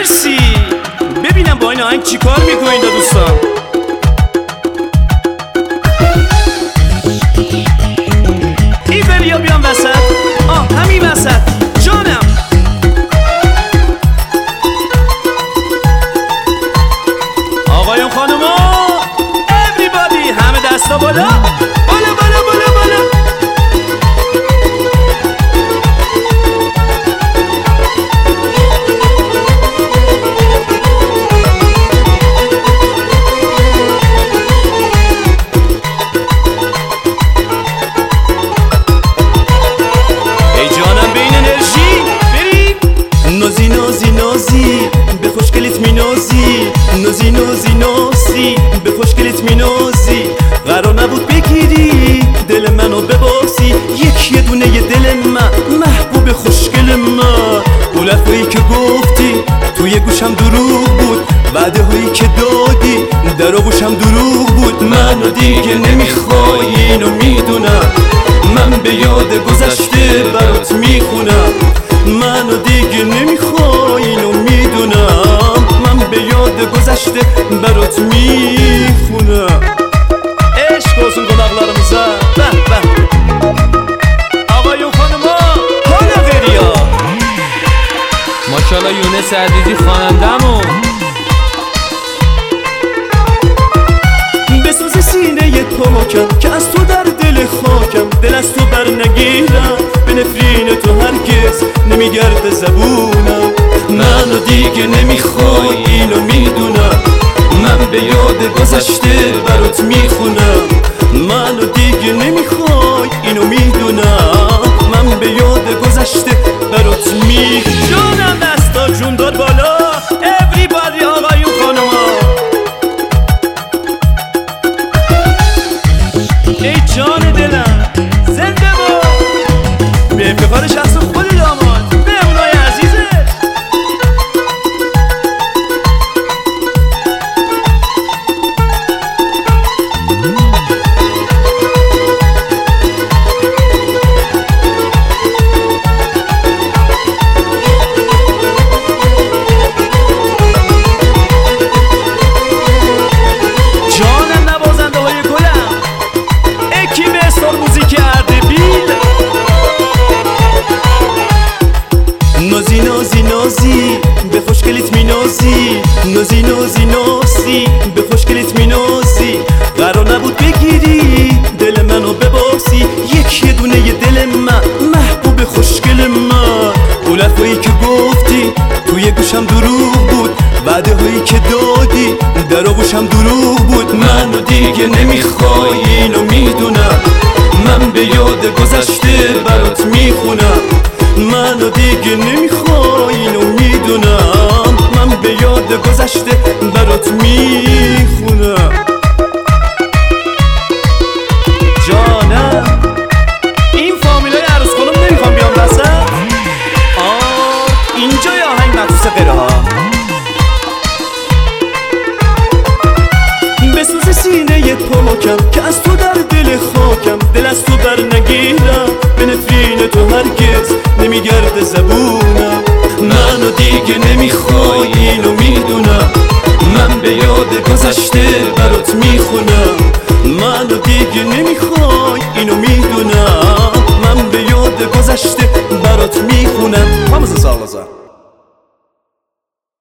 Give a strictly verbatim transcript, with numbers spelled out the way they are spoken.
مرسی. ببینم با این آهنگ چی کار میکنین دوستان. این بریا بیان وسط. آه همین وسط جانم. آقایون خانوما everybody همه دستا بالا بالا بالا بالا بالا. ای جانم به این انرژی بریم. نازی نازی نازی به خوشگلیت می نازی. نازی نازی نازی به خوشگلیت می نازی. قرار نبود بگیری دل منو ببازی. یکی دونه ی دل من محبوب خوشگل من. اون لحظه‌ای که گفتی توی گوشم دروغ بود. وعده هایی که دادی در آغوشم دروغ بود. منو دیگه نمیخوای اینو میدونم. من به یاد گذشته برات میخونم. منو دیگه نمیخوای اینو میدونم. من به یاد گذشته برات میخونم. عشق olsun kulaklarımıza. به به آقایون خانوما حالا بریا. ماشاءالله یونس عزیزی خوانندمون. بسوز سینه پاکم که از تو در دل خاکم. دل از تو بر نگیرم به نفرین تو هرگز نمیگرد زبونم. منو دیگه نمیخوای اینو میدونم. من به یاد گذشته برات میخونم. منو دیگه نمیخوای اینو میدونم. من به یاد گذشته برات میخونم. جانم دستا جون دار بالا everybody آقایون خانوما. ای جان دلم زنده با به افتخار شخص خود داماد مهمونای عزیزه. جانم نوازنده های گلم اکیب استار موزیک اردبیل. نازی نازی نازی به خوشگلیت می نازی. نازی نازی نازی به خوشگلیت می نازی. قرار نبود بگیری دل منو ببازی. یکی دونه ی دل من محبوب خوشگل من. اون لحظه‌ای که گفتی توی گوشم دروغ بود. وعده هایی که دادی در آغوشم دروغ بود. منو دیگه نمیخوای اینو میدونم. من به یاد گذشته برات میخونم. منو دیگه نمیخوای اینو میدونم. من به یاد گذشته برات میخونم. جانم این فامیلای عروس خانم نمیخوام بیام وسط. آه اینجا یه آهنگ مخصوص غیره ها. بسوز سینه پاکم که از تو در دل خاکم. دل از تو بر نگیرم به نفرین تو هرگز نمیگرد زبونم. منو دیگه نمیخوای اینو میدونم. من به یاد گذشته برات میخونم. منو دیگه نمیخوای اینو میدونم. من به یاد گذشته برات میخونم. Hamısı sağ olasın.